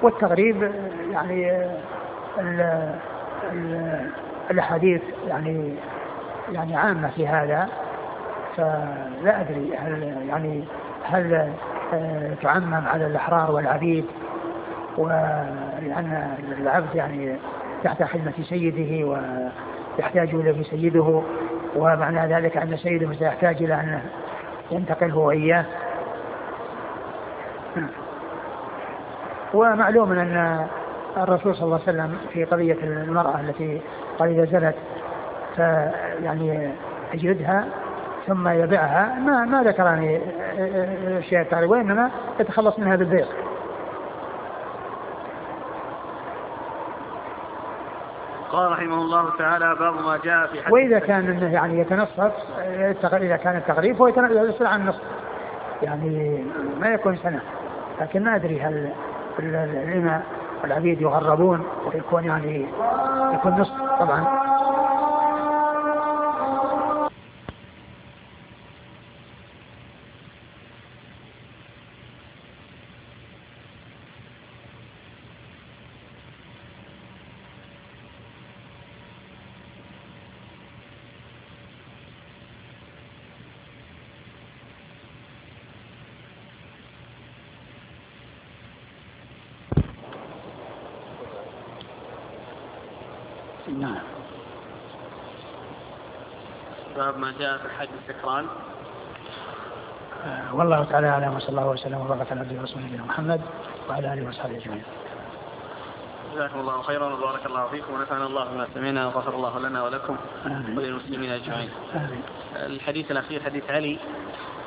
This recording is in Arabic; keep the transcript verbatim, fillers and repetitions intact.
والتغريب يعني ال ال الأحاديث يعني يعني عامة في هذا، فلا أدري هل يعني هل تعمم على الأحرار والعبيد، ولأن العبد يعني تحت خدمة سيده ويحتاج إليه سيده، ومعنى ذلك أن سيده سيحتاج إلى أن ينتقل هو إياه. ومعلوم أن الرسول صلى الله عليه وسلم في قضية المرأة التي قال إذا زنت فيعني يجلدها ثم يبيعها، ما ما ذكرني شيء تعالى، وإنما يتخلص منها بالبيع. قال رحمه الله تعالى: باب ما جاء في حد. وإذا كان يعني يتنصف، إذا كان التغريب هو يصل عن النصف، يعني ما يكون سنة، لكن ما أدري هل الإماء والعبيد يغربون ويكون يعني يكون نصف طبعا. نعم. باب ما جاء في حد السكران. آه والله تعالى أعلم، وصلى الله وسلم وبارك على عبده ورسوله نبينا محمد وعلى آله وصحبه أجمعين. جزاكم الله خيرا وبارك الله فيكم ونفعنا الله بما سمعنا وغفر الله لنا ولكم وللمسلمين أجمعين. آمين. الحديث الأخير حديث علي